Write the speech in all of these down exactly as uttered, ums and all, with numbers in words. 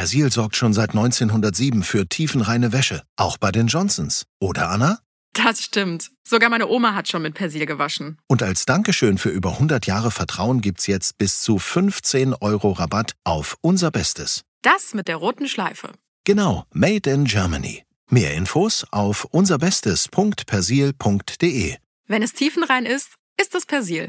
Persil sorgt schon seit neunzehnhundertsieben für tiefenreine Wäsche, auch bei den Johnsons. Oder, Anna? Das stimmt. Sogar meine Oma hat schon mit Persil gewaschen. Und als Dankeschön für über hundert Jahre Vertrauen gibt's jetzt bis zu fünfzehn Euro Rabatt auf unser Bestes. Das mit der roten Schleife. Genau, made in Germany. Mehr Infos auf unserbestes punkt persil punkt de. Wenn es tiefenrein ist, ist es Persil.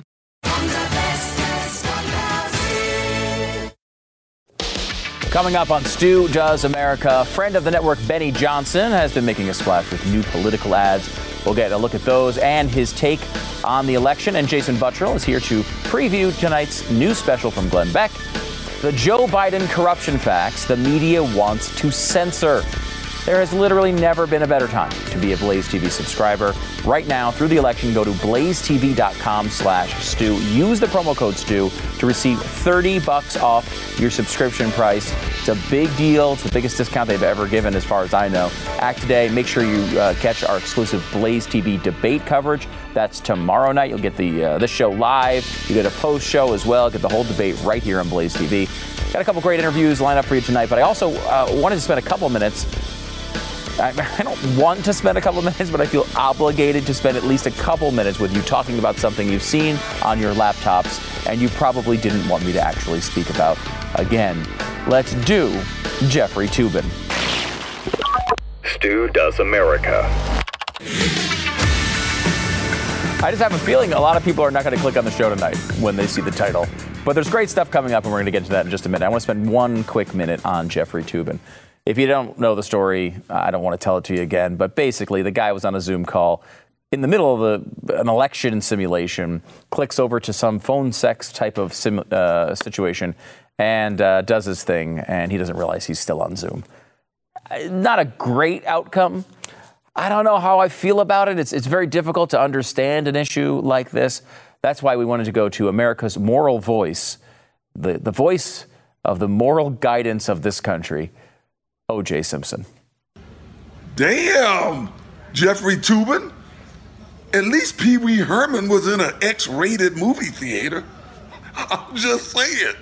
Coming up on Stu Does America, friend of the network Benny Johnson has been making a splash with new political ads. We'll get a look at those and his take on the election. And Jason Buttrill is here to preview tonight's new special from Glenn Beck, the Joe Biden corruption facts the media wants to censor. There has literally never been a better time to be a Blaze T V subscriber. Right now, through the election, go to blazetv.com slash Stu. Use the promo code Stu to receive thirty bucks off your subscription price. It's a big deal. It's the biggest discount they've ever given, as far as I know. Act today. Make sure you uh, catch our exclusive Blaze T V debate coverage. That's tomorrow night. You'll get the uh, this show live. You get a post show as well. Get the whole debate right here on Blaze T V. Got a couple great interviews lined up for you tonight, but I also uh, wanted to spend a couple minutes. I don't want to spend a couple of minutes, but I feel obligated to spend at least a couple minutes with you talking about something you've seen on your laptops and you probably didn't want me to actually speak about. Again, let's do Jeffrey Toobin. Stu Does America. I just have a feeling a lot of people are not going to click on the show tonight when they see the title. But there's great stuff coming up, and we're going to get to that in just a minute. I want to spend one quick minute on Jeffrey Toobin. If you don't know the story, I don't want to tell it to you again, but basically the guy was on a Zoom call in the middle of a, an election simulation, clicks over to some phone sex type of sim, uh, situation, and uh, does his thing, and he doesn't realize he's still on Zoom. Not a great outcome. I don't know how I feel about it. It's, it's very difficult to understand an issue like this. That's why we wanted to go to America's moral voice, the, the voice of the moral guidance of this country, O J Simpson. Damn, Jeffrey Toobin. At least Pee Wee Herman was in an X-rated movie theater. I'm just saying.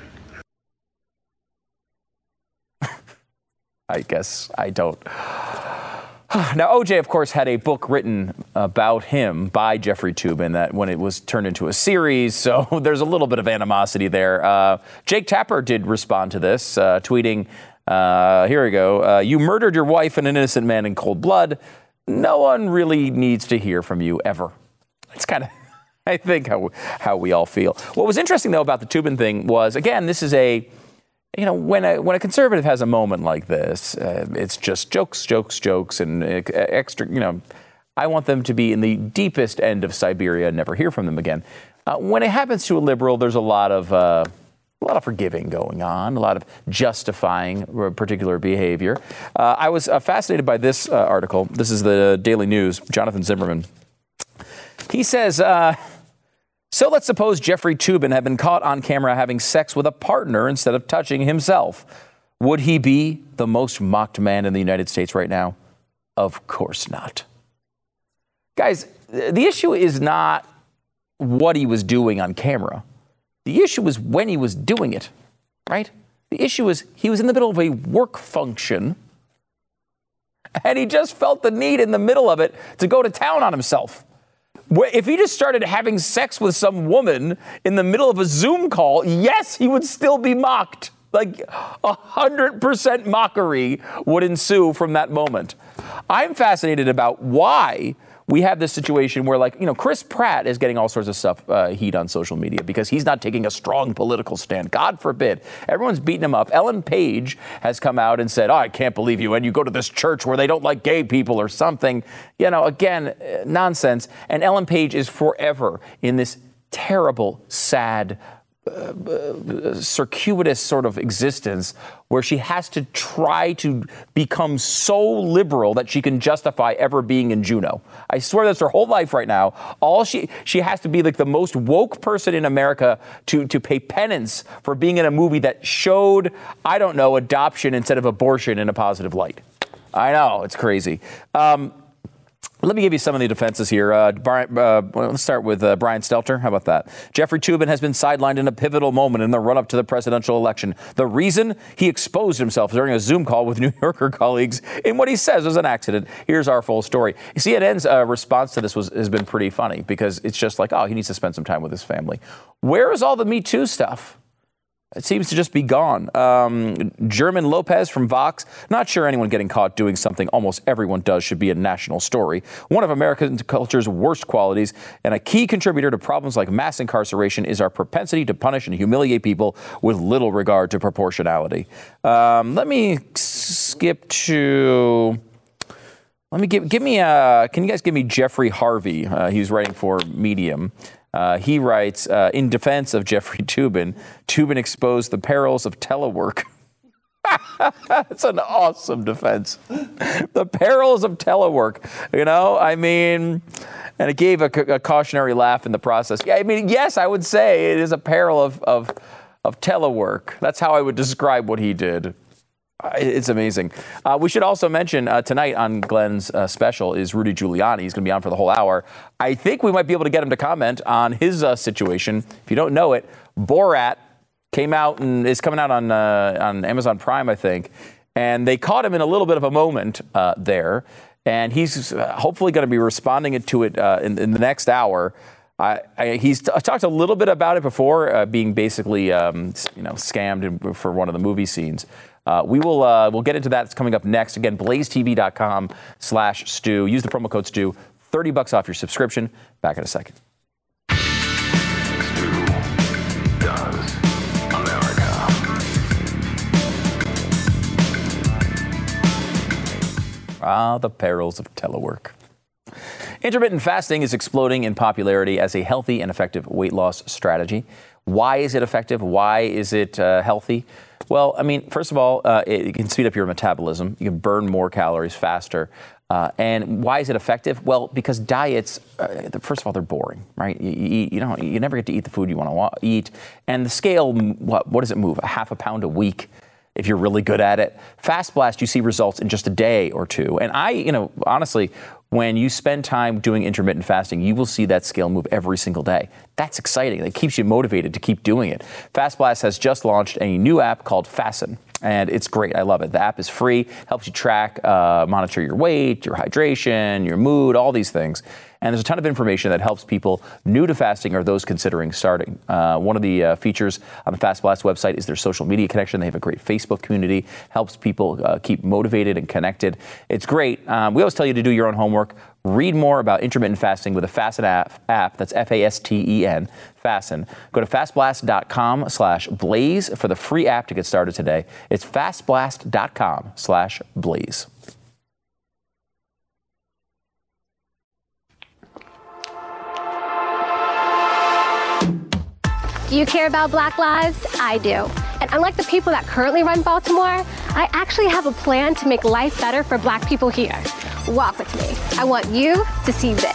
I guess I don't. Now, O J, of course, had a book written about him by Jeffrey Toobin that when it was turned into a series, so there's a little bit of animosity there. Uh, Jake Tapper did respond to this, uh, tweeting, Uh, here we go. Uh, you murdered your wife and an innocent man in cold blood. No one really needs to hear from you ever. It's kind of, I think, how how we all feel. What was interesting, though, about the Toobin thing was, again, this is a, you know, when a when a conservative has a moment like this, uh, it's just jokes, jokes, jokes, and uh, extra, you know, I want them to be in the deepest end of Siberia and never hear from them again. Uh, when it happens to a liberal, there's a lot of... Uh, A lot of forgiving going on, a lot of justifying particular behavior. Uh, I was uh, fascinated by this uh, article. This is the Daily News, Jonathan Zimmerman. He says, uh, so let's suppose Jeffrey Toobin had been caught on camera having sex with a partner instead of touching himself. Would he be the most mocked man in the United States right now? Of course not. Guys, the issue is not what he was doing on camera. The issue is when he was doing it, right? The issue is he was in the middle of a work function and he just felt the need in the middle of it to go to town on himself. If he just started having sex with some woman in the middle of a Zoom call, yes, he would still be mocked. Like one hundred percent mockery would ensue from that moment. I'm fascinated about why we have this situation where, like, you know, Chris Pratt is getting all sorts of stuff, uh, heat on social media because he's not taking a strong political stand. God forbid. Everyone's beating him up. Ellen Page has come out and said, oh, I can't believe you. And you go to this church where they don't like gay people or something. You know, again, uh, nonsense. And Ellen Page is forever in this terrible, sad, Uh, uh, circuitous sort of existence where she has to try to become so liberal that she can justify ever being in Juneau. I swear that's her whole life right now. All she she has to be like the most woke person in America to to pay penance for being in a movie that showed, I don't know, adoption instead of abortion in a positive light. I know, it's crazy. Um, Let me give you some of the defenses here. Uh, Brian, uh, well, let's start with uh, Brian Stelter. How about that? Jeffrey Toobin has been sidelined in a pivotal moment in the run-up to the presidential election. The reason? He exposed himself during a Zoom call with New Yorker colleagues in what he says was an accident. Here's our full story. C N N's uh, response to this was has been pretty funny because it's just like, oh, he needs to spend some time with his family. Where is all the Me Too stuff? It seems to just be gone. Um, German Lopez from Vox. Not sure anyone getting caught doing something almost everyone does should be a national story. One of American culture's worst qualities and a key contributor to problems like mass incarceration is our propensity to punish and humiliate people with little regard to proportionality. Um, let me skip to... Let me give, give me a... Can you guys give me Jeffrey Harvey? Uh, he was writing for Medium. Uh, he writes, uh, in defense of Jeffrey Toobin, Toobin exposed the perils of telework. It's an awesome defense. The perils of telework. You know, I mean, and it gave a, a cautionary laugh in the process. Yeah, I mean, yes, I would say it is a peril of, of, of telework. That's how I would describe what he did. It's amazing. Uh, we should also mention uh, tonight on Glenn's uh, special is Rudy Giuliani. He's going to be on for the whole hour. I think we might be able to get him to comment on his uh, situation. If you don't know it, Borat came out and is coming out on uh, on Amazon Prime, I think. And they caught him in a little bit of a moment uh, there. And he's hopefully going to be responding to it uh, in, in the next hour. I, I, he's t- talked a little bit about it before, uh, being basically um, you know scammed in, for one of the movie scenes. Uh, we will uh, we'll get into that. It's coming up next. Again, blaze t v dot com slash Stu. Use the promo code Stu. thirty bucks off your subscription. Back in a second. Stu does America. Ah, the perils of telework. Intermittent fasting is exploding in popularity as a healthy and effective weight loss strategy. Why is it effective? Why is it uh, healthy? Well, I mean, first of all, uh, it, it can speed up your metabolism. You can burn more calories faster. Uh, and why is it effective? Well, because diets, uh, first of all, they're boring, right? You, you, eat, you know, you never get to eat the food you want to wa- eat. And the scale, what, what does it move? A half a pound a week if you're really good at it. Fast Blast, you see results in just a day or two. And I, you know, honestly, when you spend time doing intermittent fasting, you will see that scale move every single day. That's exciting. It keeps you motivated to keep doing it. Fast Blast has just launched a new app called Fasten, and it's great. I love it. The app is free, helps you track, uh, monitor your weight, your hydration, your mood, all these things. And there's a ton of information that helps people new to fasting or those considering starting. Uh, one of the uh, features on the Fast Blast website is their social media connection. They have a great Facebook community, helps people uh, keep motivated and connected. It's great. Um, we always tell you to do your own homework. Read more about intermittent fasting with a Fasten app. app that's F A S T E N, Fasten. Go to fastblast.com slash blaze for the free app to get started today. It's fastblast.com slash blaze. Do you care about Black lives? I do. And unlike the people that currently run Baltimore, I actually have a plan to make life better for Black people here. Walk with me. I want you to see this.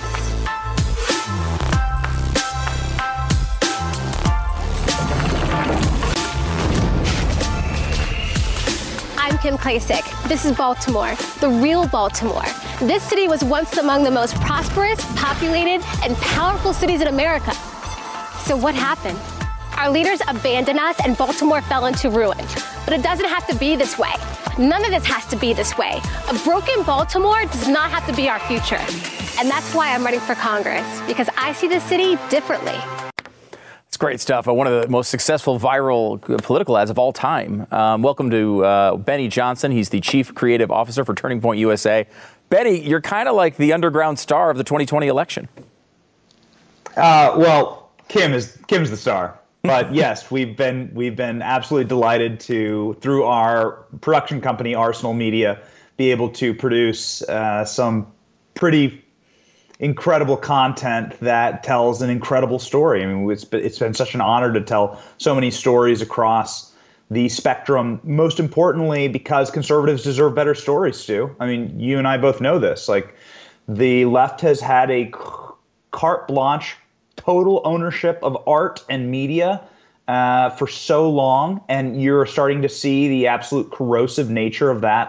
I'm Kim Klacik. This is Baltimore, the real Baltimore. This city was once among the most prosperous, populated, and powerful cities in America. So what happened? Our leaders abandoned us and Baltimore fell into ruin. But it doesn't have to be this way. None of this has to be this way. A broken Baltimore does not have to be our future. And that's why I'm running for Congress, because I see the city differently. It's great stuff. Uh, one of the most successful viral political ads of all time. Um, welcome to uh, Benny Johnson. He's the Chief Creative Officer for Turning Point U S A. Benny, you're kind of like the underground star of the twenty twenty election. Uh, well, Kim is Kim's the star. But yes, we've been we've been absolutely delighted to, through our production company, Arsenal Media, be able to produce uh, some pretty incredible content that tells an incredible story. I mean, it's been, it's been such an honor to tell so many stories across the spectrum, most importantly, because conservatives deserve better stories, Stu. I mean, you and I both know this. Like, the left has had a carte blanche, total ownership of art and media uh, for so long, and you're starting to see the absolute corrosive nature of that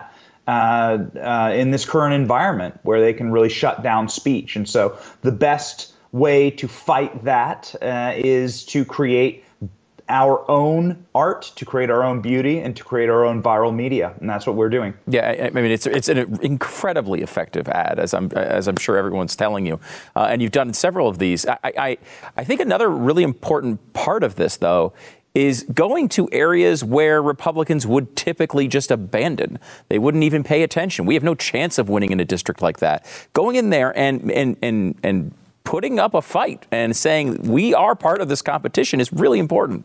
uh, uh, in this current environment where they can really shut down speech. And so the best way to fight that uh, is to create our own art, to create our own beauty, and to create our own viral media, and that's what we're doing. Yeah, I, I mean, it's it's an incredibly effective ad, as I'm as I'm sure everyone's telling you, uh, and you've done several of these. I, I I think another really important part of this, though, is going to areas where Republicans would typically just abandon. They wouldn't even pay attention. We have no chance of winning in a district like that. Going in there and and and and putting up a fight and saying we are part of this competition is really important.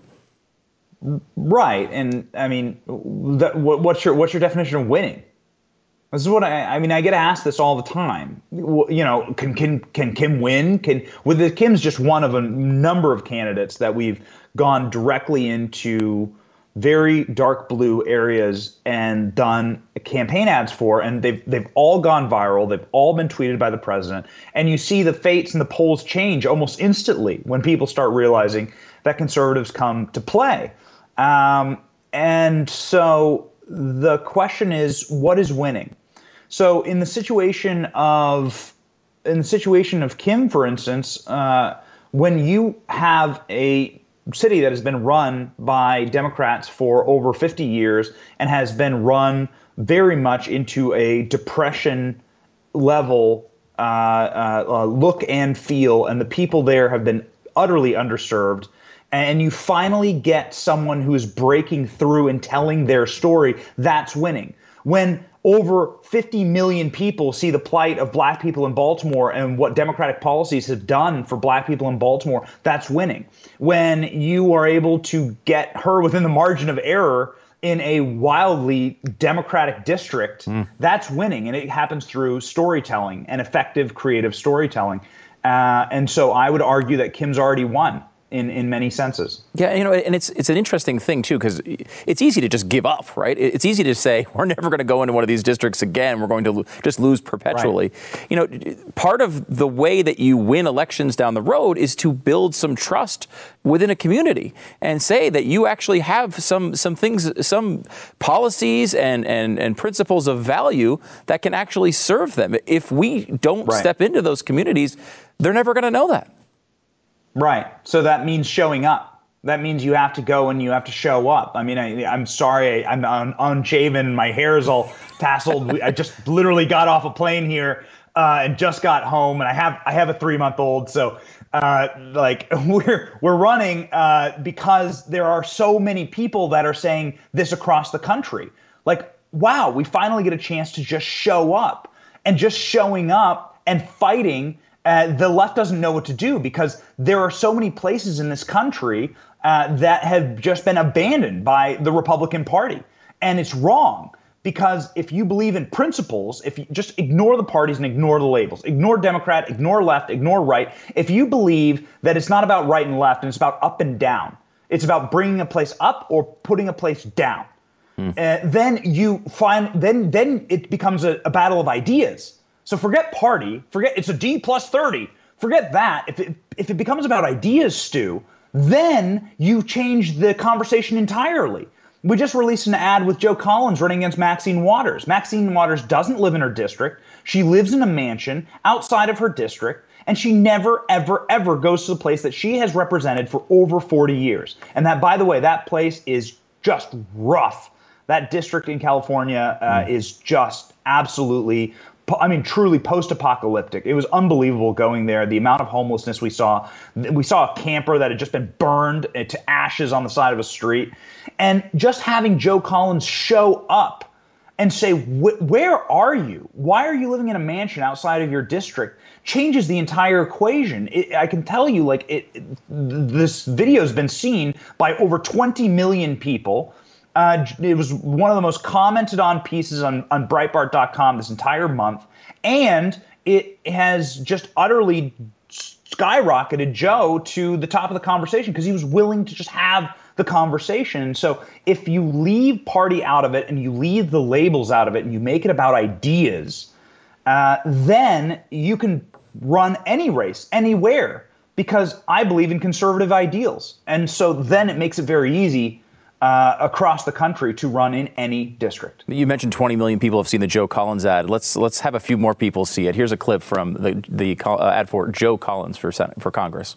Right, and I mean, that, what, what's your what's your definition of winning? This is what I I mean. I get asked this all the time. You know, can can can Kim win? Can with the Kim's just one of a number of candidates that we've gone directly into very dark blue areas and done campaign ads for, and they've they've all gone viral. They've all been tweeted by the president, and you see the fates and the polls change almost instantly when people start realizing that conservatives come to play. Um, and so the question is, what is winning? So in the situation of, in the situation of Kim, for instance, uh, when you have a city that has been run by Democrats for over fifty years and has been run very much into a depression level uh, uh, uh, look and feel, and the people there have been utterly underserved, and you finally get someone who is breaking through and telling their story, that's winning. When over fifty million people see the plight of black people in Baltimore and what Democratic policies have done for black people in Baltimore, that's winning. When you are able to get her within the margin of error in a wildly Democratic district, mm. that's winning. And it happens through storytelling and effective creative storytelling. Uh, and so I would argue that Kim's already won. In, in many senses. Yeah, you know, and it's it's an interesting thing, too, because it's easy to just give up, right? It's easy to say, we're never going to go into one of these districts again. We're going to lo- just lose perpetually. Right. You know, part of the way that you win elections down the road is to build some trust within a community and say that you actually have some some things, some policies and, and, and principles of value that can actually serve them. If we don't right. step into those communities, they're never going to know that. Right. So that means showing up. That means you have to go and you have to show up. I mean, I, I'm sorry, I'm un- unshaven. My hair is all tasseled. I just literally got off a plane here uh, and just got home, and I have I have a three month old. So uh, like we're we're running uh, because there are so many people that are saying this across the country. Like, wow, we finally get a chance to just show up, and just showing up and fighting. Uh, the left doesn't know what to do because there are so many places in this country uh, that have just been abandoned by the Republican Party. And it's wrong because if you believe in principles, if you just ignore the parties and ignore the labels, ignore Democrat, ignore left, ignore right. If you believe that it's not about right and left and it's about up and down, it's about bringing a place up or putting a place down, hmm. uh, then you find then then it becomes a, a battle of ideas. So forget party, forget it's a D plus thirty, forget that. If it, if it becomes about ideas, Stu, then you change the conversation entirely. We just released an ad with Joe Collins running against Maxine Waters. Maxine Waters doesn't live in her district. She lives in a mansion outside of her district, and she never, ever, ever goes to the place that she has represented for over forty years. And that, by the way, that place is just rough. That district in California uh, mm. is just absolutely I mean, truly post-apocalyptic. It was unbelievable going there. The amount of homelessness we saw. We saw a camper that had just been burned to ashes on the side of a street. And just having Joe Collins show up and say, where are you? Why are you living in a mansion outside of your district? Changes the entire equation. It, I can tell you, like, it, it, this video has been seen by over twenty million people. Uh, it was one of the most commented on pieces on, on Breitbart dot com this entire month. And it has just utterly skyrocketed Joe to the top of the conversation because he was willing to just have the conversation. So if you leave party out of it and you leave the labels out of it and you make it about ideas, uh, then you can run any race anywhere because I believe in conservative ideals. And so then it makes it very easy uh, across the country to run in any district. You mentioned twenty million people have seen the Joe Collins ad. Let's let's have a few more people see it. Here's a clip from the the uh, ad for Joe Collins for Senate, for Congress.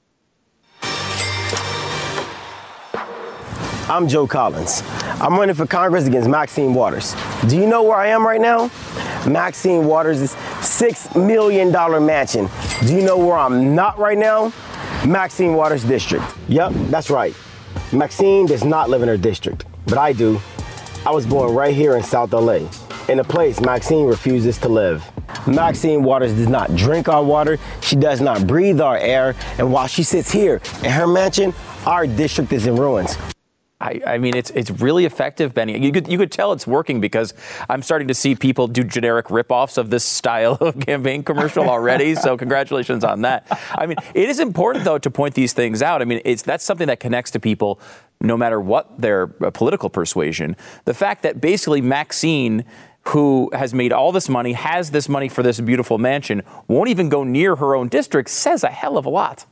I'm Joe Collins. I'm running for Congress against Maxine Waters. Do you know where I am right now? Maxine Waters' six million dollars mansion. Do you know where I'm not right now? Maxine Waters' district. Yep, that's right. Maxine does not live in her district, but I do. I was born right here in South L A, in a place Maxine refuses to live. Maxine Waters does not drink our water, she does not breathe our air, and while she sits here in her mansion, our district is in ruins. I, I mean, it's it's really effective, Benny. You could you could tell it's working because I'm starting to see people do generic ripoffs of this style of campaign commercial already. So congratulations on that. I mean, it is important, though, to point these things out. I mean, it's that's something that connects to people no matter what their political persuasion. The fact that basically Maxine, who has made all this money, has this money for this beautiful mansion, won't even go near her own district, says a hell of a lot.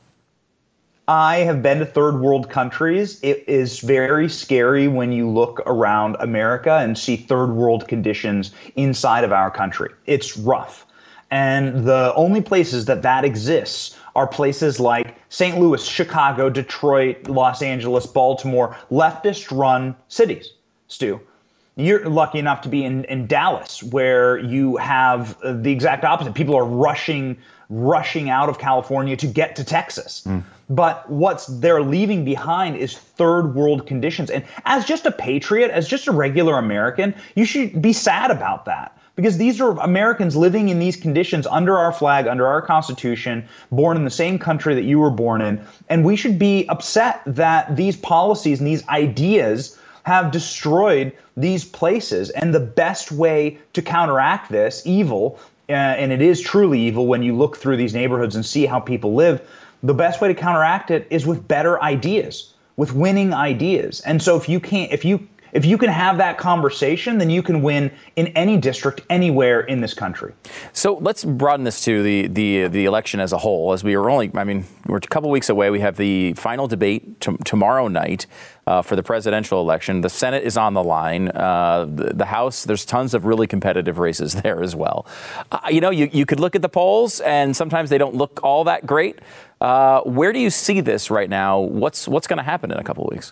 I have been to third world countries. It is very scary when you look around America and see third world conditions inside of our country. It's rough. And the only places that that exists are places like Saint Louis, Chicago, Detroit, Los Angeles, Baltimore, leftist-run cities, Stu. You're lucky enough to be in, in Dallas, where you have the exact opposite. People are rushing, rushing out of California to get to Texas. Mm. But what's they're leaving behind is third world conditions. And as just a patriot, as just a regular American, you should be sad about that. Because these are Americans living in these conditions under our flag, under our Constitution, born in the same country that you were born in. And we should be upset that these policies and these ideas have destroyed these places. And the best way to counteract this evil, uh, and it is truly evil when you look through these neighborhoods and see how people live, the best way to counteract it is with better ideas, with winning ideas. And so if you can't, if you if you can have that conversation, then you can win in any district anywhere in this country. So let's broaden this to the the the election as a whole. As we are only, I mean, we're a couple weeks away. We have the final debate t- tomorrow night uh, for the presidential election. The Senate is on the line. Uh, the, the House, there's tons of really competitive races there as well. Uh, you know, you you could look at the polls, and sometimes they don't look all that great. Uh, where do you see this right now? What's what's going to happen in a couple of weeks?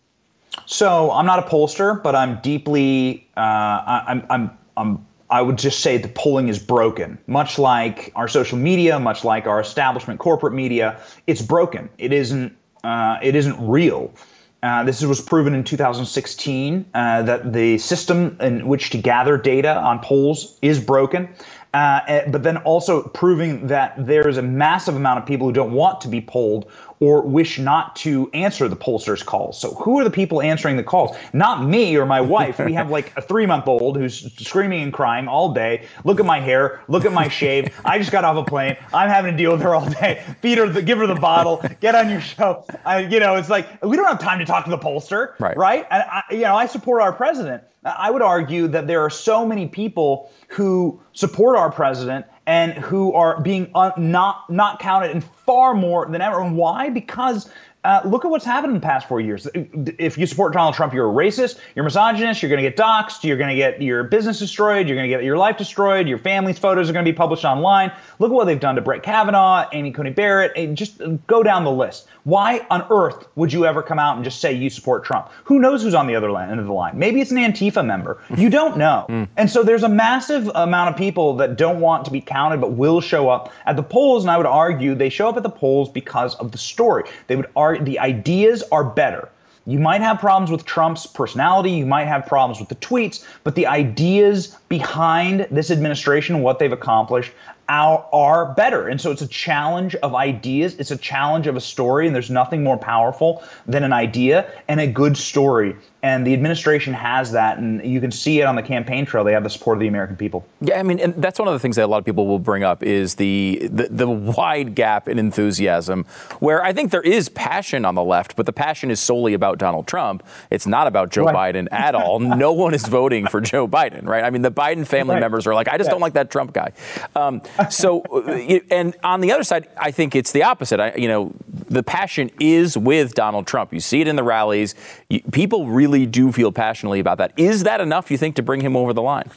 So I'm not a pollster, but I'm deeply, uh, I, I'm, I'm, I'm, I would just say the polling is broken. Much like our social media, much like our establishment corporate media, it's broken. It isn't, uh, it isn't real. Uh, this was proven in two thousand sixteen uh, that the system in which to gather data on polls is broken. Uh, but then also proving that there's a massive amount of people who don't want to be polled or wish not to answer the pollsters' calls. So who are the people answering the calls? Not me or my wife. We have like a three-month-old who's screaming and crying all day. Look at my hair. Look at my shave. I just got off a plane. I'm having to deal with her all day. Feed her, the, give her the bottle. Get on your show. I, you know, it's like we don't have time to talk to the pollster, right? Right? And I, you know, I support our president. I would argue that there are so many people who support our president and who are being un- not not counted in far more than ever. And why? Because uh, look at what's happened in the past four years. If you support Donald Trump, you're a racist, you're misogynist, you're going to get doxxed, you're going to get your business destroyed, you're going to get your life destroyed, your family's photos are going to be published online. Look at what they've done to Brett Kavanaugh, Amy Coney Barrett, and just go down the list. Why on earth would you ever come out and just say you support Trump? Who knows who's on the other end of the line? Maybe it's an Antifa member. You don't know. Mm. And so there's a massive amount of people that don't want to be counted but will show up at the polls. And I would argue they show up at the polls because of the story. They would argue the ideas are better. You might have problems with Trump's personality. You might have problems with the tweets, but the ideas behind this administration, what they've accomplished, are, are better. And so it's a challenge of ideas. It's a challenge of a story. And there's nothing more powerful than an idea and a good story. And the administration has that, and you can see it on the campaign trail. They have the support of the American people. Yeah, I mean, and that's one of the things that a lot of people will bring up is the, the the wide gap in enthusiasm, where I think there is passion on the left, but the passion is solely about Donald Trump. It's not about Joe right. Biden at all. No one is voting for Joe Biden, right? I mean, the Biden family right. members are like, I just yeah. don't like that Trump guy. Um, So, and on the other side, I think it's the opposite. I, you know, the passion is with Donald Trump. You see it in the rallies. You, people really do feel passionately about that. Is that enough, you think, to bring him over the line?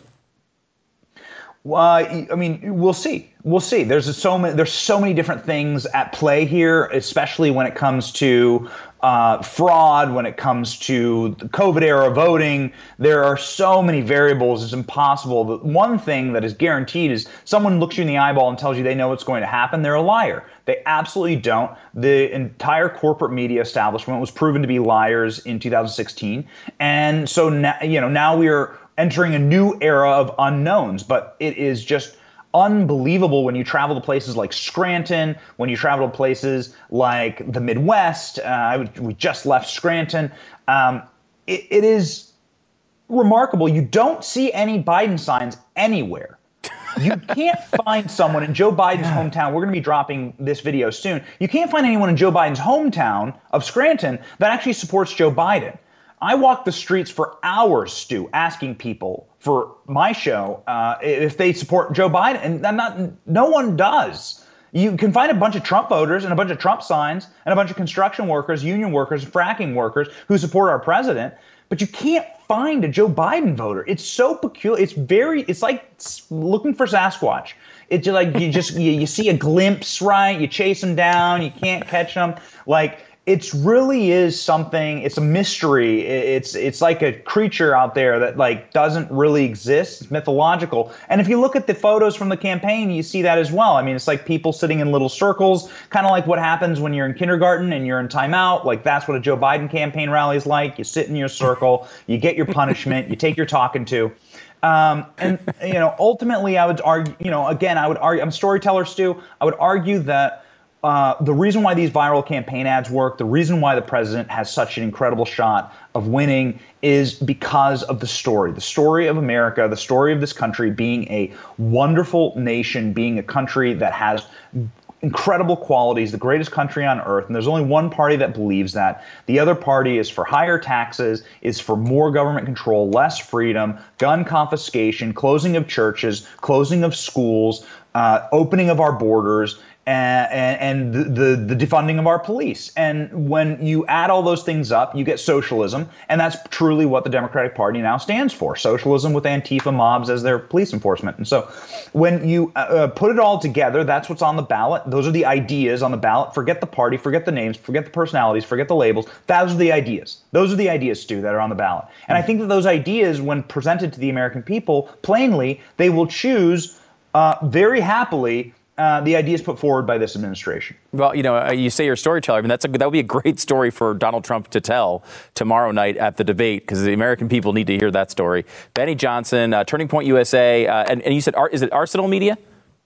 Well, I mean, we'll see. We'll see. There's so many. There's so many different things at play here, especially when it comes to uh, fraud, when it comes to the COVID era voting. There are so many variables. It's impossible. The one thing that is guaranteed is someone looks you in the eyeball and tells you they know what's going to happen. They're a liar. They absolutely don't. The entire corporate media establishment was proven to be liars in two thousand sixteen, and so now, you know, now we are entering a new era of unknowns, but it is just unbelievable when you travel to places like Scranton, when you travel to places like the Midwest. Uh, I would, we just left Scranton. Um, it, it is remarkable. You don't see any Biden signs anywhere. You can't find someone in Joe Biden's hometown. We're going to be dropping this video soon. You can't find anyone in Joe Biden's hometown of Scranton that actually supports Joe Biden. I walked the streets for hours, Stu, asking people for my show uh, if they support Joe Biden, and not, no one does. You can find a bunch of Trump voters and a bunch of Trump signs and a bunch of construction workers, union workers, fracking workers who support our president, but you can't find a Joe Biden voter. It's so peculiar. It's very, it's like looking for Sasquatch. It's like you just, you, you see a glimpse, right? You chase them down, you can't catch them. Like, It's really is something. It's a mystery. It's it's like a creature out there that like doesn't really exist. It's mythological. And if you look at the photos from the campaign, you see that as well. I mean, it's like people sitting in little circles, kind of like what happens when you're in kindergarten and you're in timeout. Like that's what a Joe Biden campaign rally is like. You sit in your circle, you get your punishment, you take your talking to. Um, and you know, ultimately, I would argue. You know, again, I would argue. I'm a storyteller, Stu. I would argue that. Uh, the reason why these viral campaign ads work, the reason why the president has such an incredible shot of winning is because of the story, the story of America, the story of this country being a wonderful nation, being a country that has incredible qualities, the greatest country on earth. And there's only one party that believes that. The other party is for higher taxes, is for more government control, less freedom, gun confiscation, closing of churches, closing of schools, uh, opening of our borders, And, and the, the, the defunding of our police. And when you add all those things up, you get socialism. And that's truly what the Democratic Party now stands for. Socialism with Antifa mobs as their police enforcement. And so when you uh, put it all together, that's what's on the ballot. Those are the ideas on the ballot. Forget the party, forget the names, forget the personalities, forget the labels. Those are the ideas. Those are the ideas, Stu, that are on the ballot. And I think that those ideas, when presented to the American people, plainly, they will choose uh, very happily Uh, the ideas put forward by this administration. Well, you know, uh, you say you're a storyteller. I mean, that's a, that would be a great story for Donald Trump to tell tomorrow night at the debate, because the American people need to hear that story. Benny Johnson, uh, Turning Point U S A, uh, and, and you said, is it Arsenal Media?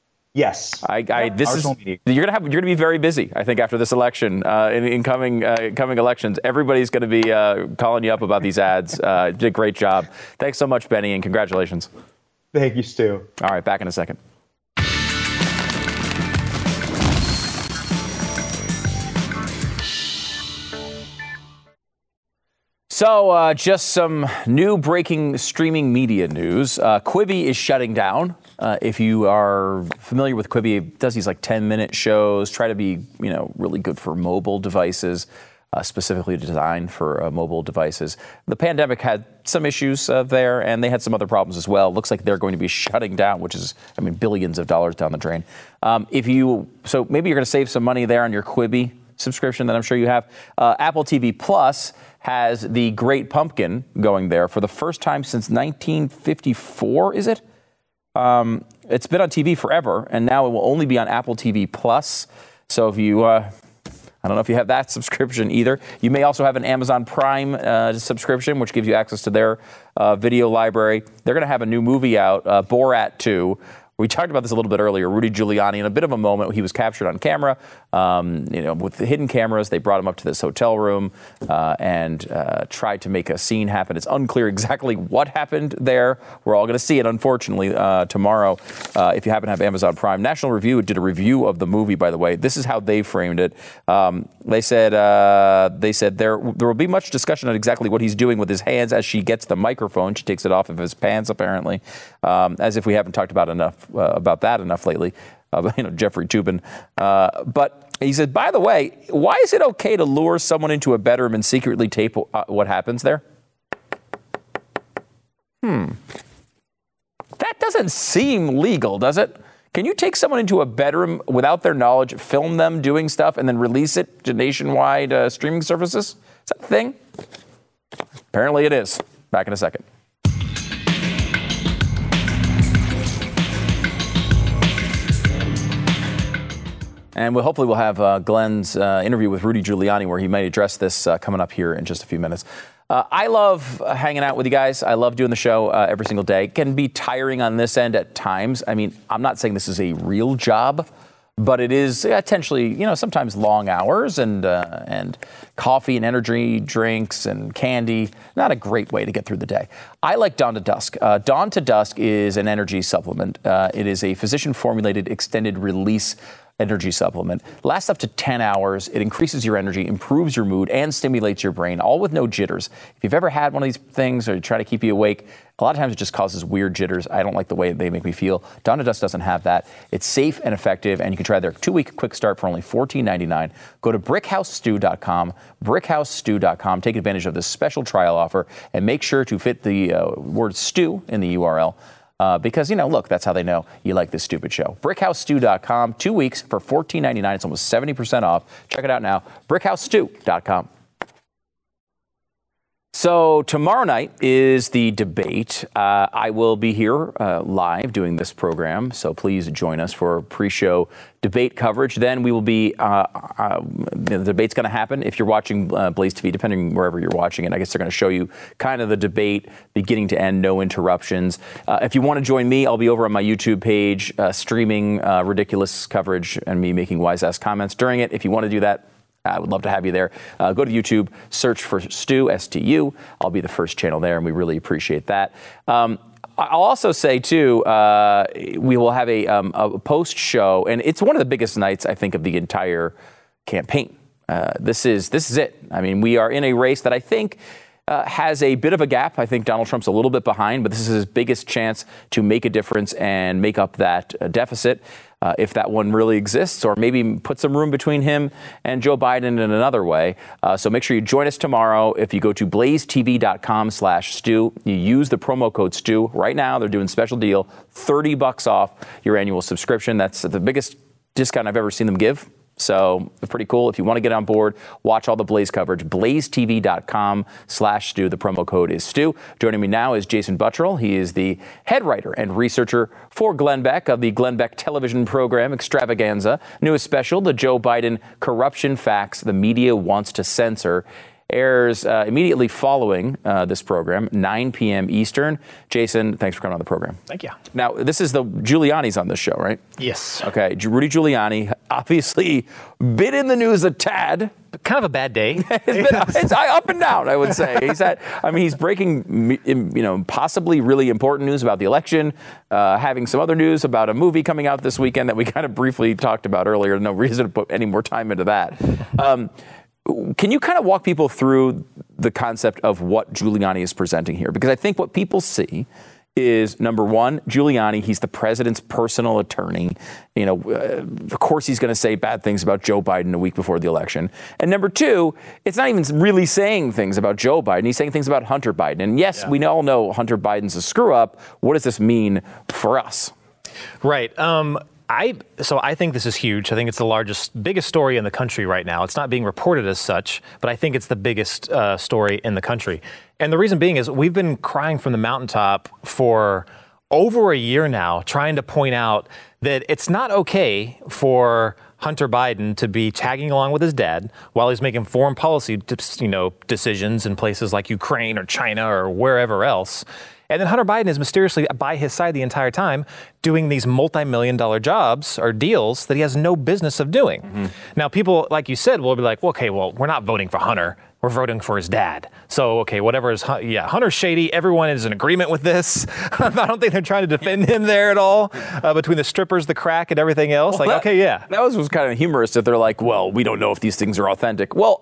Yes. I, I, yep, this Arsenal is Media. You're gonna have. You're gonna be very busy, I think, after this election. Uh, in, in coming uh, coming elections, everybody's going to be uh, calling you up about these ads. Uh, did a great job. Thanks so much, Benny, and congratulations. Thank you, Stu. All right, back in a second. So uh, just some new breaking streaming media news. Uh, Quibi is shutting down. Uh, if you are familiar with Quibi, it does these like ten minute shows, try to be, you know, really good for mobile devices, uh, specifically designed for uh, mobile devices. The pandemic had some issues uh, there, and they had some other problems as well. Looks like they're going to be shutting down, which is, I mean, billions of dollars down the drain. Um, if you, so maybe you're going to save some money there on your Quibi subscription that I'm sure you have. Uh, Apple T V Plus has The Great Pumpkin going there for the first time since nineteen fifty-four, is it? Um, it's been on T V forever, and now it will only be on Apple T V Plus. So if you, uh, I don't know if you have that subscription either. You may also have an Amazon Prime uh, subscription, which gives you access to their uh, video library. They're going to have a new movie out, uh, Borat two. We talked about this a little bit earlier. Rudy Giuliani, in a bit of a moment, he was captured on camera. Um, you know, with the hidden cameras, they brought him up to this hotel room uh, and uh, tried to make a scene happen. It's unclear exactly what happened there. We're all going to see it, unfortunately, uh, tomorrow. Uh, if you happen to have Amazon Prime, National Review did a review of the movie. By the way, this is how they framed it. Um, they said uh, they said there there will be much discussion on exactly what he's doing with his hands as she gets the microphone. She takes it off of his pants, apparently, um, as if we haven't talked about enough. uh, about that enough lately. Uh, you know, Jeffrey Toobin. Uh, but he said, by the way, why is it okay to lure someone into a bedroom and secretly tape uh, what happens there? Hmm. That doesn't seem legal, does it? Can you take someone into a bedroom without their knowledge, film them doing stuff, and then release it to nationwide uh, streaming services? Is that a thing? Apparently it is. Back in a second. And we'll, hopefully we'll have uh, Glenn's uh, interview with Rudy Giuliani where he might address this uh, coming up here in just a few minutes. Uh, I love uh, hanging out with you guys. I love doing the show uh, every single day. It can be tiring on this end at times. I mean, I'm not saying this is a real job, but it is potentially, you know, sometimes long hours and uh, and coffee and energy drinks and candy. Not a great way to get through the day. I like Dawn to Dusk. Uh, Dawn to Dusk is an energy supplement. Uh, it is a physician-formulated extended release energy supplement. Lasts up to ten hours. It increases your energy, improves your mood, and stimulates your brain, all with no jitters. If you've ever had one of these things or try to keep you awake, a lot of times it just causes weird jitters. I don't like the way they make me feel. Dawn to Dusk doesn't have that. It's safe and effective, and you can try their two-week quick start for only fourteen ninety-nine. Go to brick house stew dot com, brick house stew dot com. Take advantage of this special trial offer, and make sure to fit the uh, word stew in the U R L. Uh, because, you know, look, that's how they know you like this stupid show. brick house stew dot com, two weeks for fourteen ninety-nine. It's almost seventy percent off. Check it out now, brick house stew dot com. So tomorrow night is the debate. Uh, I will be here uh, live doing this program, so please join us for pre-show debate coverage. Then we will be, uh, uh, the debate's going to happen. If you're watching uh, Blaze T V, depending wherever you're watching it, I guess they're going to show you kind of the debate beginning to end, no interruptions. Uh, if you want to join me, I'll be over on my YouTube page uh, streaming uh, ridiculous coverage and me making wise-ass comments during it. If you want to do that, I would love to have you there. Uh, go to YouTube, search for Stu, S T U. I'll be the first channel there, and we really appreciate that. Um, I'll also say, too, uh, we will have a, um, a post-show, and it's one of the biggest nights, I think, of the entire campaign. Uh, this is this is it. I mean, we are in a race that I think uh, has a bit of a gap. I think Donald Trump's a little bit behind, but this is his biggest chance to make a difference and make up that uh, deficit. Uh, if that one really exists, or maybe put some room between him and Joe Biden in another way. Uh, so make sure you join us tomorrow. If you go to blaze t v dot com slash stew, you use the promo code stew. Right now, they're doing special deal, thirty bucks off your annual subscription. That's the biggest discount I've ever seen them give. So pretty cool. If you want to get on board, watch all the Blaze coverage, blaze t v dot com slash stew. The promo code is stew. Joining me now is Jason Buttrill. He is the head writer and researcher for Glenn Beck of the Glenn Beck television program Extravaganza. Newest special, the Joe Biden Corruption Facts the Media Wants to Censor, airs uh, immediately following uh, this program, nine p.m. Eastern. Jason, thanks for coming on the program. Thank you. Now, this is the Giuliani's on this show, right? Yes. Okay, Rudy Giuliani, obviously been in the news a tad. Kind of a bad day. it's been it's up and down, I would say. He's had, I mean, he's breaking, you know, possibly really important news about the election, uh, having some other news about a movie coming out this weekend that we kind of briefly talked about earlier. No reason to put any more time into that. Um, Can you kind of walk people through the concept of what Giuliani is presenting here? Because I think what people see is, number one, Giuliani, he's the president's personal attorney. You know, uh, of course he's going to say bad things about Joe Biden a week before the election. And number two, it's not even really saying things about Joe Biden. He's saying things about Hunter Biden. And yes, yeah. we all know Hunter Biden's a screw up. What does this mean for us? Right. Um, I so I think this is huge. I think it's the largest, biggest story in the country right now. It's not being reported as such, but I think it's the biggest uh, story in the country. And the reason being is we've been crying from the mountaintop for over a year now, trying to point out that it's not okay for Hunter Biden to be tagging along with his dad while he's making foreign policy, you know, decisions in places like Ukraine or China or wherever else. And then Hunter Biden is mysteriously by his side the entire time doing these multi-million dollar jobs or deals that he has no business of doing. Mm-hmm. Now, people, like you said, will be like, well, okay, well, we're not voting for Hunter. We're voting for his dad. So, okay, whatever is, yeah, Hunter's shady. Everyone is in agreement with this. I don't think they're trying to defend him there at all, uh, between the strippers, the crack, and everything else. Well, like, that, okay, yeah. That was, was kind of humorous that they're like, well, we don't know if these things are authentic. Well,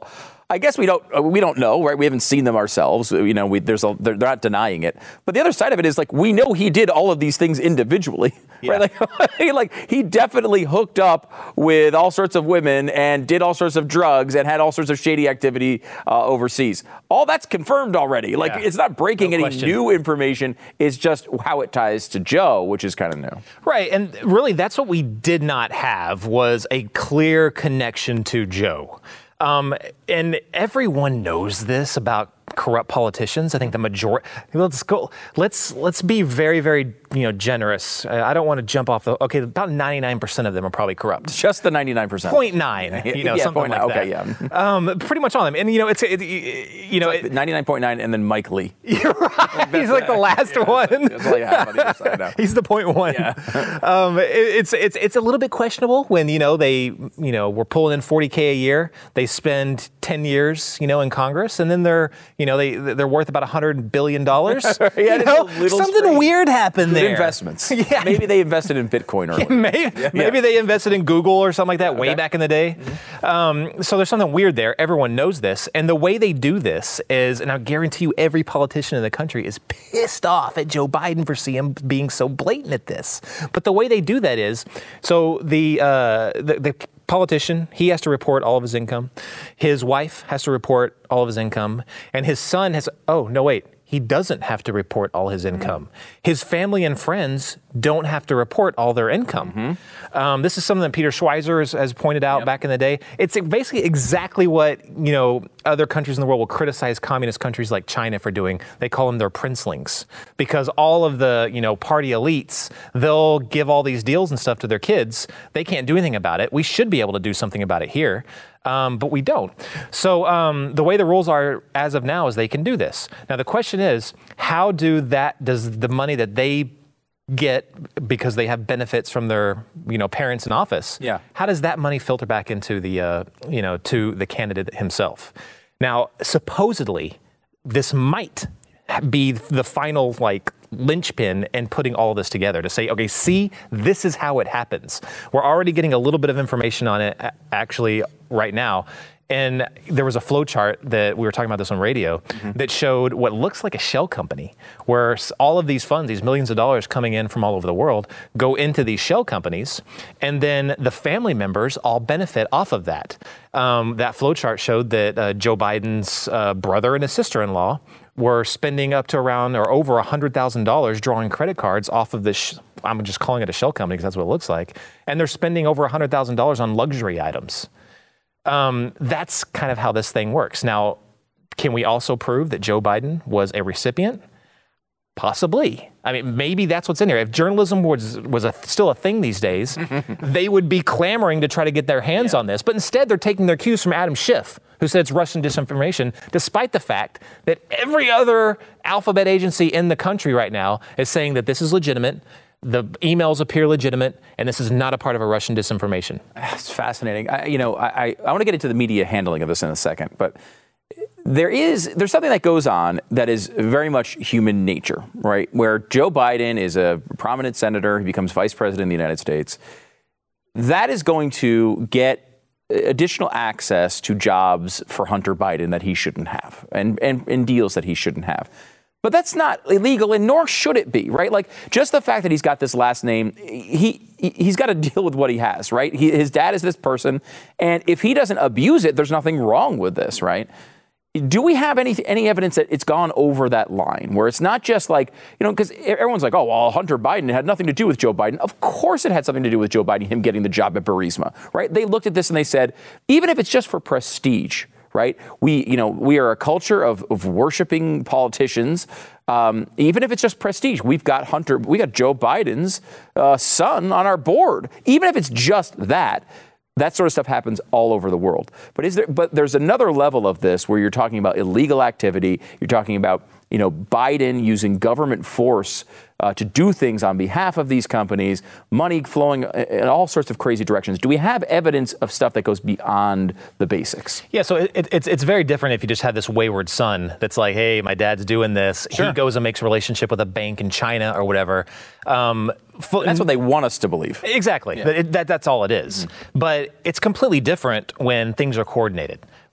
I guess we don't we don't know, right? We haven't seen them ourselves. You know, we, there's a, they're, they're not denying it. But the other side of it is like we know he did all of these things individually, yeah. right? Like, he, like he definitely hooked up with all sorts of women and did all sorts of drugs and had all sorts of shady activity uh, overseas. All that's confirmed already. Like yeah. it's not breaking no any question. new information. It's just how it ties to Joe, which is kind of new. Right, and really that's what we did not have was a clear connection to Joe. Um, and everyone knows this about corrupt politicians. I think the majority. Let's go. Let's let's be very, very you know generous. I don't want to jump off the. Okay, about ninety-nine percent of them are probably corrupt. Just the ninety-nine percent. Point nine. You know, yeah, something like okay, that. Okay, yeah. Um, pretty much all of them. And you know, it's it, you know ninety-nine point nine, and then Mike Lee. You're right. He's like the last yeah, one. That's all you have on the other side now. He's the point one. Yeah. um, it, it's it's it's a little bit questionable when you know they you know we're pulling in forty K a year. They spend ten years you know in Congress, and then they're you know they they're worth about one hundred billion dollars. yeah, you know, something strange. weird happened Good there. investments. Yeah. Maybe they invested in Bitcoin or maybe, yeah. maybe they invested in Google or something like that okay. way back in the day. Mm-hmm. Um, so there's something weird there. Everyone knows this. And the way they do this is, and I guarantee you every politician in the country is pissed off at Joe Biden for seeing being so blatant at this. But the way they do that is, so the uh, the, the politician, he has to report all of his income. His wife has to report all of his income. And his son has, oh, no, wait. He doesn't have to report all his income. His family and friends don't have to report all their income. Mm-hmm. Um, this is something that Peter Schweizer has, has pointed out yep. back in the day. It's basically exactly what you know other countries in the world will criticize communist countries like China for doing. They call them their princelings because all of the you know party elites, they'll give all these deals and stuff to their kids. They can't do anything about it. We should be able to do something about it here. Um, but we don't. So um, the way the rules are as of now is they can do this. Now the question is, how do that, does the money that they get because they have benefits from their, you know, parents in office, yeah. how does that money filter back into the, uh, you know, to the candidate himself? Now, supposedly, this might be the final, like, linchpin in putting all of this together to say, okay, see, this is how it happens. We're already getting a little bit of information on it actually right now. And there was a flow chart that we were talking about this on radio mm-hmm. that showed what looks like a shell company where all of these funds, these millions of dollars coming in from all over the world, go into these shell companies. And then the family members all benefit off of that. Um, that flow chart showed that uh, Joe Biden's uh, brother and his sister-in-law were spending up to around or over one hundred thousand dollars drawing credit cards off of this, sh- I'm just calling it a shell company because that's what it looks like, and they're spending over one hundred thousand dollars on luxury items. Um, that's kind of how this thing works. Now, can we also prove that Joe Biden was a recipient? Possibly. I mean, maybe that's what's in here. If journalism was was a, still a thing these days, they would be clamoring to try to get their hands yeah. on this. But instead, they're taking their cues from Adam Schiff, who said it's Russian disinformation, despite the fact that every other alphabet agency in the country right now is saying that this is legitimate, the emails appear legitimate, and this is not a part of a Russian disinformation. It's fascinating. I, you know, I, I, I want to get into the media handling of this in a second, but there is there's something that goes on that is very much human nature, right? Where Joe Biden is a prominent senator, he becomes vice president of the United States. That is going to get additional access to jobs for Hunter Biden that he shouldn't have, and, and, and deals that he shouldn't have. But that's not illegal, and nor should it be, right? Like, just the fact that he's got this last name, he, he's got to deal with what he has, right? He, his dad is this person, and if he doesn't abuse it, there's nothing wrong with this, right? Do we have any any evidence that it's gone over that line, where it's not just like, you know, because everyone's like, oh, well, Hunter Biden had nothing to do with Joe Biden. Of course it had something to do with Joe Biden, him getting the job at Burisma, right? They looked at this and they said, even if it's just for prestige, right? We, you know, we are a culture of, of worshiping politicians. Um, even if it's just prestige, we've got Hunter, we got Joe Biden's uh, son on our board. Even if it's just that, that sort of stuff happens all over the world. But is there? But there's another level of this where you're talking about illegal activity. You're talking about, you know, Biden using government force uh, to do things on behalf of these companies, money flowing in all sorts of crazy directions. Do we have evidence of stuff that goes beyond the basics? Yeah, so it, it's it's very different if you just have this wayward son that's like, hey, my dad's doing this. Sure. He goes and makes a relationship with a bank in China or whatever. Um, That's what they want us to believe. Exactly. Yeah. It, that, that's all it is. Mm-hmm. But it's completely different when things are coordinated.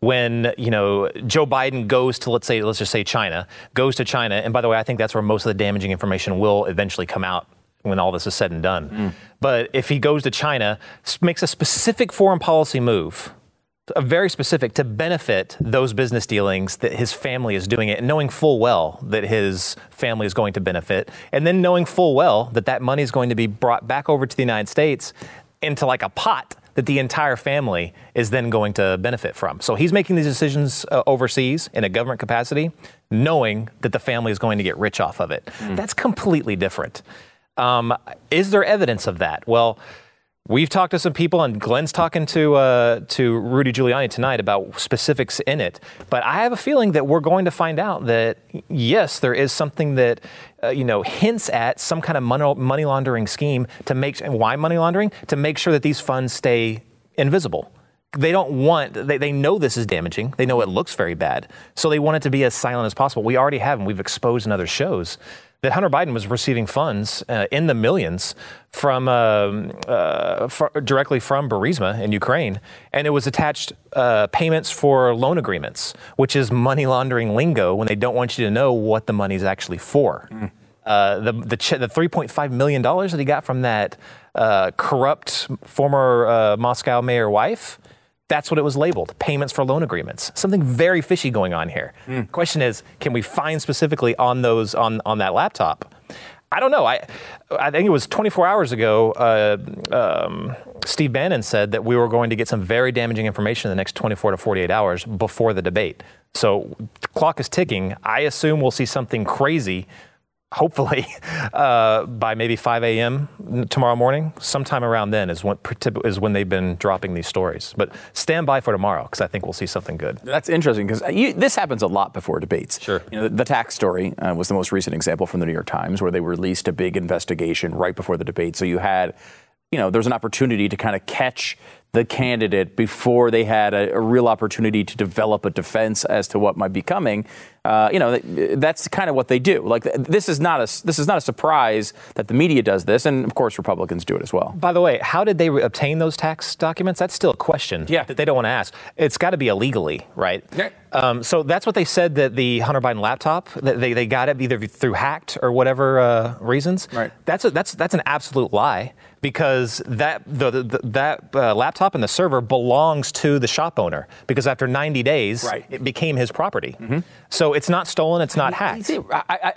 when, you know, Joe Biden goes to, let's say, let's just say China, goes to China. And by the way, I think that's where most of the damaging information will eventually come out when all this is said and done. Mm. But if he goes to China, makes a specific foreign policy move, a very specific, to benefit those business dealings that his family is doing it, and knowing full well that his family is going to benefit, and then knowing full well that that money is going to be brought back over to the United States into like a pot that the entire family is then going to benefit from. So he's making these decisions uh, overseas in a government capacity, knowing that the family is going to get rich off of it. Mm. That's completely different. Um, is there evidence of that? Well, we've talked to some people, and Glenn's talking to uh, to Rudy Giuliani tonight about specifics in it. But I have a feeling that we're going to find out that, yes, there is something that, uh, you know, hints at some kind of money, money laundering scheme to make, and why money laundering? To make sure that these funds stay invisible. They don't want, they, they know this is damaging. They know it looks very bad. So they want it to be as silent as possible. We already have, and we've exposed in other shows, that Hunter Biden was receiving funds uh, in the millions from uh, uh, for, directly from Burisma in Ukraine, and it was attached uh, payments for loan agreements, which is money laundering lingo when they don't want you to know what the money is actually for. Mm. Uh, the the, ch- the three point five million dollars that he got from that uh, corrupt former uh, Moscow mayor wife, that's what it was labeled, payments for loan agreements. Something very fishy going on here. Mm. Question is, can we find specifically on those on, on that laptop? I don't know. I I think it was twenty-four hours ago, uh, um, Steve Bannon said that we were going to get some very damaging information in the next twenty-four to forty-eight hours before the debate. So the clock is ticking. I assume we'll see something crazy, hopefully, uh, by maybe five a.m. tomorrow morning. Sometime around then is when, is when they've been dropping these stories. But stand by for tomorrow, because I think we'll see something good. That's interesting, because this happens a lot before debates. Sure. You know, the, the tax story uh, was the most recent example from the New York Times, where they released a big investigation right before the debate. So you had, you know, there's an opportunity to kind of catch the candidate before they had a, a real opportunity to develop a defense as to what might be coming. Uh, you know, that's kind of what they do. Like, this is not a this is not a surprise that the media does this, and of course Republicans do it as well. By the way, how did they re- obtain those tax documents? That's still a question yeah. that they don't want to ask. It's got to be illegally, right? Yeah. Um, so that's what they said, that the Hunter Biden laptop, that they, they got it either through hacked or whatever uh, reasons. Right. That's a, that's that's an absolute lie, because that the, the that uh, laptop and the server belongs to the shop owner, because after ninety days, right. it became his property. Mm-hmm. So it's not stolen, it's not hacked. See, I, I,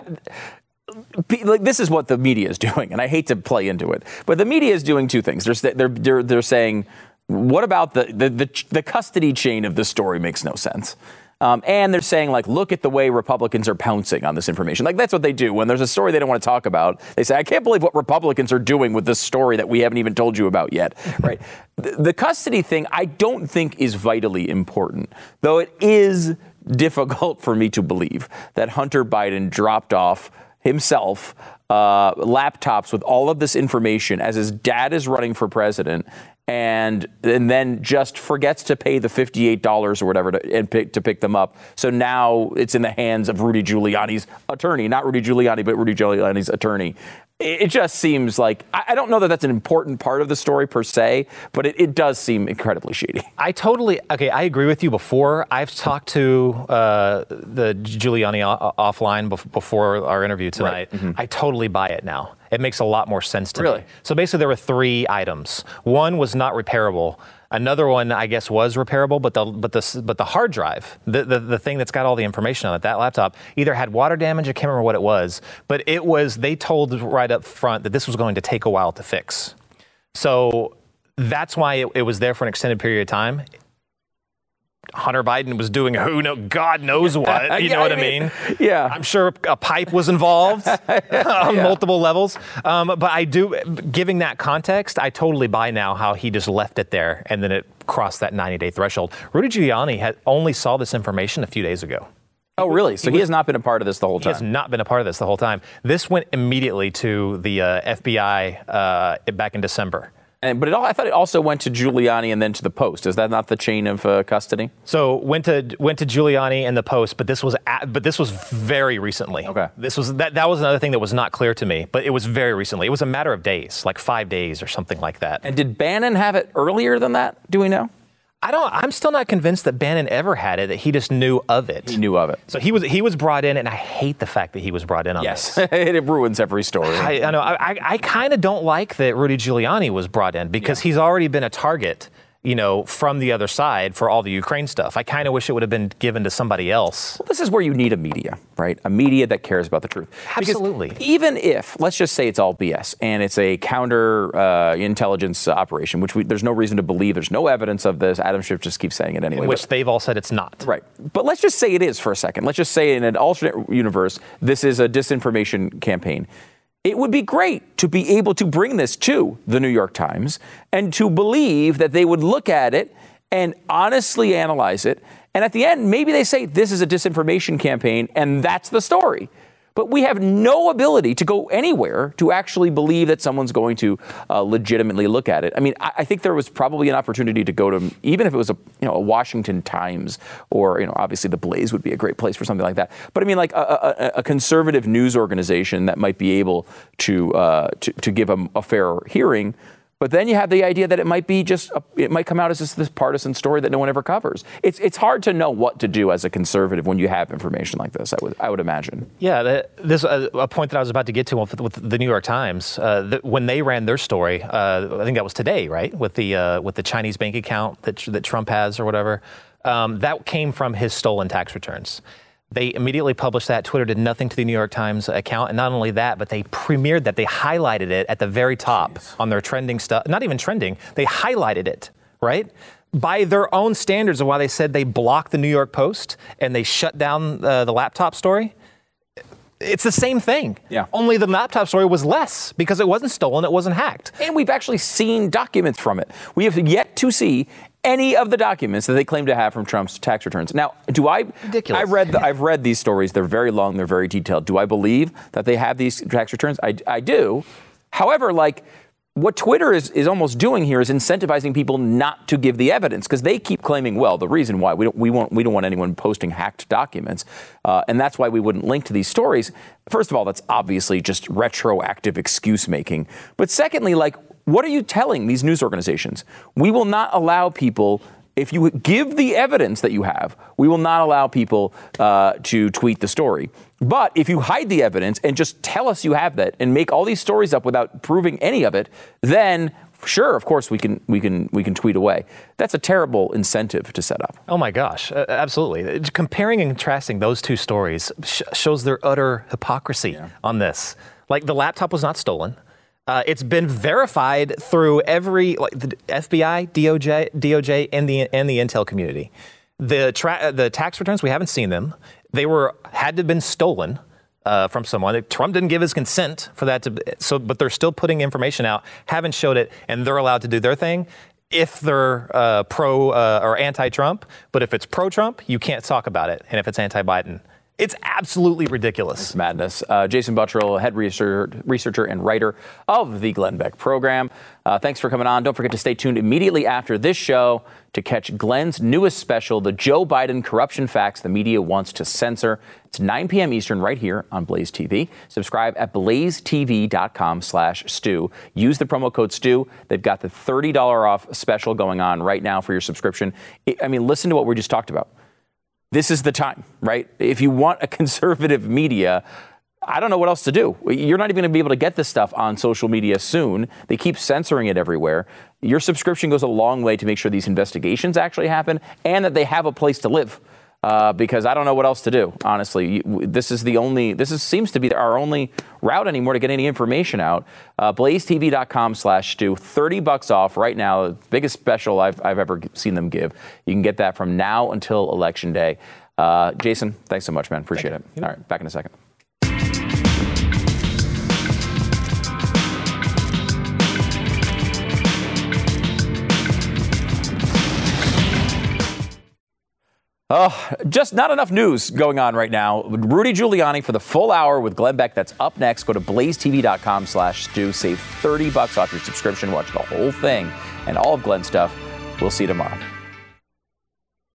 like, this is what the media is doing, and I hate to play into it, but the media is doing two things. They're they're they're, they're saying, what about the, the the the custody chain of this story makes no sense. Um, and they're saying, like, look at the way Republicans are pouncing on this information. Like, that's what they do. When there's a story they don't want to talk about, they say, I can't believe what Republicans are doing with this story that we haven't even told you about yet. Right? The, the custody thing, I don't think is vitally important, though it is difficult for me to believe that Hunter Biden dropped off himself uh, laptops with all of this information as his dad is running for president, and and then just forgets to pay the fifty-eight dollars or whatever to, and pick, to pick them up. So now it's in the hands of Rudy Giuliani's attorney, not Rudy Giuliani, but Rudy Giuliani's attorney. It just seems like, I don't know that that's an important part of the story per se, but it, it does seem incredibly shady. I totally, okay, I agree with you before. I've talked to uh, the Giuliani o- offline bef- before our interview tonight. Right. Mm-hmm. I totally buy it now. It makes a lot more sense to really? me. So basically there were three items. One was not repairable. Another one, I guess, was repairable, but the but the but the hard drive, the, the the thing that's got all the information on it, that laptop, either had water damage. I can't remember what it was, but it was. They told right up front that this was going to take a while to fix. So that's why it, it was there for an extended period of time. Hunter Biden was doing who know God knows what, you yeah, know what I mean, I mean? Yeah. I'm sure a pipe was involved on yeah. multiple levels. Um, but I do, giving that context, I totally buy now how he just left it there and then it crossed that ninety-day threshold. Rudy Giuliani had only saw this information a few days ago. Oh, really? So he, he was, has not been a part of this the whole time? He has not been a part of this the whole time. This went immediately to the uh, F B I uh, back in December. And, but it all, I thought it also went to Giuliani and then to the Post. Is that not the chain of uh, custody? So went to went to Giuliani and the Post, but this was at, but this was very recently. Okay. This was that that was another thing that was not clear to me, but it was very recently. It was a matter of days, like five days or something like that. And did Bannon have it earlier than that? Do we know? I don't. I'm still not convinced that Bannon ever had it. That he just knew of it. He knew of it. So he was he was brought in, and I hate the fact that he was brought in on yes. this. It ruins every story. I, I know. I, I, I kind of don't like that Rudy Giuliani was brought in because yeah. he's already been a target, you know, from the other side for all the Ukraine stuff. I kind of wish it would have been given to somebody else. Well, this is where you need a media, right? A media that cares about the truth. Absolutely. Because even if, let's just say it's all B S and it's a counter uh, intelligence operation, which we, there's no reason to believe, there's no evidence of this. Adam Schiff just keeps saying it anyway. Which but, they've all said it's not. Right. But let's just say it is for a second. Let's just say in an alternate universe, this is a disinformation campaign. It would be great to be able to bring this to the New York Times and to believe that they would look at it and honestly analyze it. And at the end, maybe they say this is a disinformation campaign and that's the story. But we have no ability to go anywhere to actually believe that someone's going to uh, legitimately look at it. I mean, I, I think there was probably an opportunity to go to, even if it was a, you know, a Washington Times or, you know, obviously the Blaze would be a great place for something like that. But I mean, like a, a, a conservative news organization that might be able to uh, to, to give a, a fair hearing. But then you have the idea that it might be just, a, it might come out as just this partisan story that no one ever covers. It's it's hard to know what to do as a conservative when you have information like this, I would I would imagine. Yeah, that, this uh, a point that I was about to get to with, with the New York Times. Uh, the, when they ran their story, uh, I think that was today, right? With the uh, with the Chinese bank account that, that Trump has or whatever. Um, that came from his stolen tax returns. They immediately published that. Twitter did nothing to the New York Times account. And not only that, but they premiered that. They highlighted it at the very top Jeez. on their trending stuff. Not even trending. They highlighted it, right? By their own standards of why they said they blocked the New York Post and they shut down uh, the laptop story. It's the same thing. Yeah. Only the laptop story was less because it wasn't stolen. It wasn't hacked. And we've actually seen documents from it. We have yet to see any of the documents that they claim to have from Trump's tax returns. Now, do I? Ridiculous. I read. The, I've read these stories. They're very long. They're very detailed. Do I believe that they have these tax returns? I, I do. However, like what Twitter is, is almost doing here is incentivizing people not to give the evidence because they keep claiming, well, the reason why we don't we want we don't want anyone posting hacked documents, uh, and that's why we wouldn't link to these stories. First of all, that's obviously just retroactive excuse making. But secondly, like. What are you telling these news organizations? We will not allow people, if you give the evidence that you have, we will not allow people uh, to tweet the story. But if you hide the evidence and just tell us you have that and make all these stories up without proving any of it, then sure, of course, we can we can we can tweet away. That's a terrible incentive to set up. Oh my gosh, uh, absolutely. Comparing and contrasting those two stories sh- shows their utter hypocrisy yeah. on this. Like the laptop was not stolen. Uh, it's been verified through every, like the F B I, D O J, D O J, and the and the intel community. The tra- the tax returns, we haven't seen them. They were had to have been stolen uh, from someone. Trump didn't give his consent for that to. So, but they're still putting information out. Haven't showed it, and they're allowed to do their thing. If they're uh, pro uh, or anti-Trump, but if it's pro-Trump, you can't talk about it. And if it's anti-Biden. It's absolutely ridiculous. It's madness. Uh, Jason Buttrill, head researcher, researcher and writer of the Glenn Beck program. Uh, thanks for coming on. Don't forget to stay tuned immediately after this show to catch Glenn's newest special, The Joe Biden Corruption Facts the Media Wants to Censor. It's nine p.m. Eastern right here on Blaze T V. Subscribe at blazetv.com slash Stu. Use the promo code Stu. They've got the thirty dollars off special going on right now for your subscription. I mean, listen to what we just talked about. This is the time, right? If you want a conservative media, I don't know what else to do. You're not even going to be able to get this stuff on social media soon. They keep censoring it everywhere. Your subscription goes a long way to make sure these investigations actually happen and that they have a place to live. Uh, because I don't know what else to do, honestly. This is the only, this is, seems to be our only route anymore to get any information out. Uh, blazetv.com slash Stu, thirty bucks off right now. The biggest special I've, I've ever seen them give. You can get that from now until Election Day. Uh, Jason, thanks so much, man. Appreciate it. All right, back in a second. Oh, just not enough news going on right now. Rudy Giuliani for the full hour with Glenn Beck. That's up next. Go to blazetv.com slash Stu. Save thirty bucks off your subscription. Watch the whole thing and all of Glenn's stuff. We'll see you tomorrow.